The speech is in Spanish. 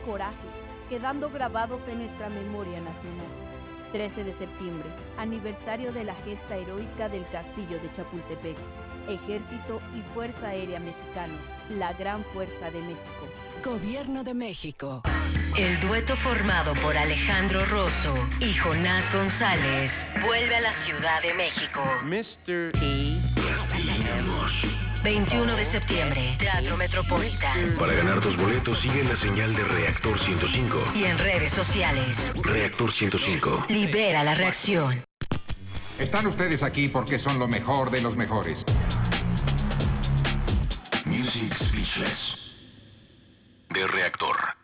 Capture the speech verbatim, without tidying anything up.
coraje, quedando grabados en nuestra memoria nacional. trece de septiembre, aniversario de la gesta heroica del Castillo de Chapultepec. Ejército y Fuerza Aérea Mexicanos, la gran fuerza de México. Gobierno de México. El dueto formado por Alejandro Rosso y Jonás González vuelve a la Ciudad de México. mister Y... veintiuno de septiembre, Teatro Metropolitan. Para ganar tus boletos, sigue la señal de Reactor ciento cinco. Y en redes sociales. Reactor ciento cinco. Libera la reacción. Están ustedes aquí porque son lo mejor de los mejores. Music Speechless. De Reactor.